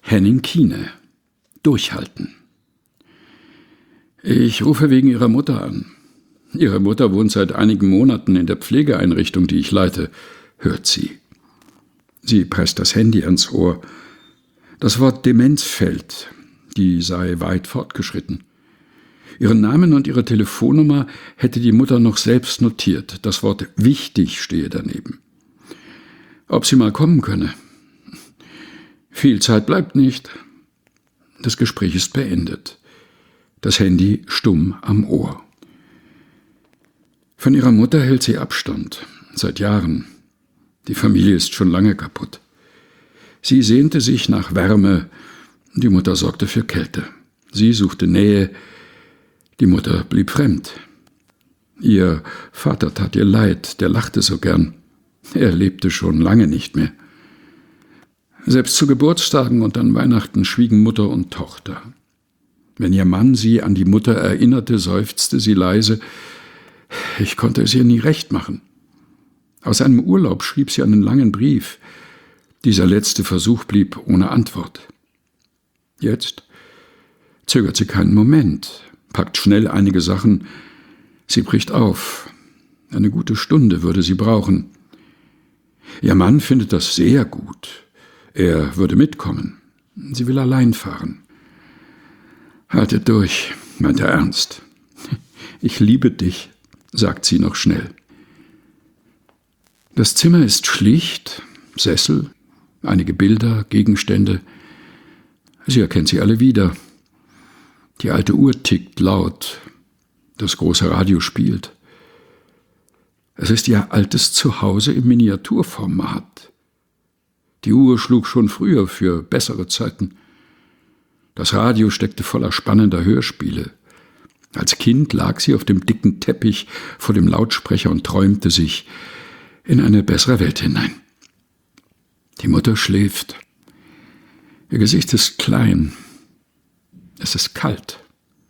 Henning Kiene. Durchhalten. Ich rufe wegen Ihrer Mutter an. Ihre Mutter wohnt seit einigen Monaten in der Pflegeeinrichtung, die ich leite, hört sie. Sie presst das Handy ans Ohr. Das Wort Demenz fällt. Die sei weit fortgeschritten. Ihren Namen und ihre Telefonnummer hätte die Mutter noch selbst notiert. Das Wort wichtig stehe daneben. Ob sie mal kommen könne? Viel Zeit bleibt nicht. Das Gespräch ist beendet. Das Handy stumm am Ohr. Von ihrer Mutter hält sie Abstand. Seit Jahren. Die Familie ist schon lange kaputt. Sie sehnte sich nach Wärme. Die Mutter sorgte für Kälte. Sie suchte Nähe. Die Mutter blieb fremd. Ihr Vater tat ihr leid, der lachte so gern. Er lebte schon lange nicht mehr. Selbst zu Geburtstagen und an Weihnachten schwiegen Mutter und Tochter. Wenn ihr Mann sie an die Mutter erinnerte, seufzte sie leise. Ich konnte es ihr nie recht machen. Aus einem Urlaub schrieb sie einen langen Brief. Dieser letzte Versuch blieb ohne Antwort. Jetzt zögert sie keinen Moment, packt schnell einige Sachen. Sie bricht auf. Eine gute Stunde würde sie brauchen. Ihr Mann findet das sehr gut. Er würde mitkommen. Sie will allein fahren. Haltet durch, meint er ernst. Ich liebe dich, sagt sie noch schnell. Das Zimmer ist schlicht, Sessel, einige Bilder, Gegenstände. Sie erkennt sie alle wieder. Die alte Uhr tickt laut. Das große Radio spielt. Es ist ihr altes Zuhause im Miniaturformat. Die Uhr schlug schon früher für bessere Zeiten. Das Radio steckte voller spannender Hörspiele. Als Kind lag sie auf dem dicken Teppich vor dem Lautsprecher und träumte sich in eine bessere Welt hinein. Die Mutter schläft. Ihr Gesicht ist klein. Es ist kalt.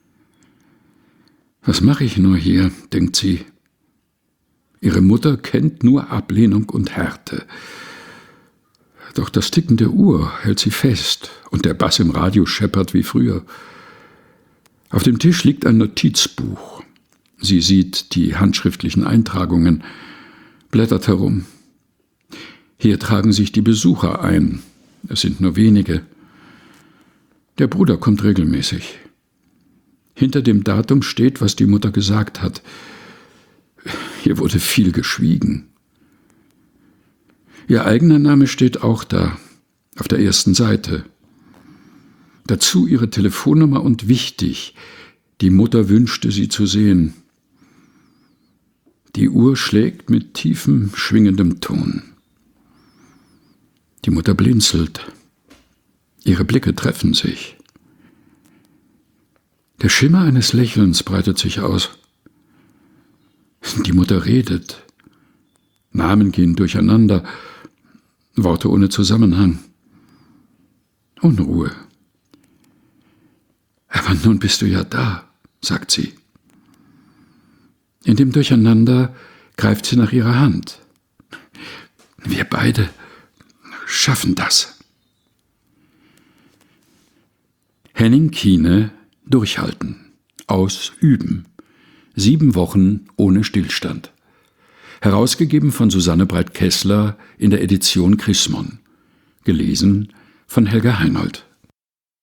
Was mache ich nur hier, denkt sie. Ihre Mutter kennt nur Ablehnung und Härte. Doch das Ticken der Uhr hält sie fest und der Bass im Radio scheppert wie früher. Auf dem Tisch liegt ein Notizbuch. Sie sieht die handschriftlichen Eintragungen, blättert herum. Hier tragen sich die Besucher ein. Es sind nur wenige. Der Bruder kommt regelmäßig. Hinter dem Datum steht, was die Mutter gesagt hat. Hier wurde viel geschwiegen. Ihr eigener Name steht auch da, auf der ersten Seite. Dazu ihre Telefonnummer und wichtig, die Mutter wünschte, sie zu sehen. Die Uhr schlägt mit tiefem, schwingendem Ton. Die Mutter blinzelt. Ihre Blicke treffen sich. Der Schimmer eines Lächelns breitet sich aus. Die Mutter redet. Namen gehen durcheinander, Worte ohne Zusammenhang. Unruhe. Aber nun bist du ja da, sagt sie. In dem Durcheinander greift sie nach ihrer Hand. Wir beide schaffen das. Henning Kiene, Durchhalten. Ausüben. 7 Wochen ohne Stillstand. Herausgegeben von Susanne Breit-Kessler in der Edition Chrismon. Gelesen von Helga Heinold.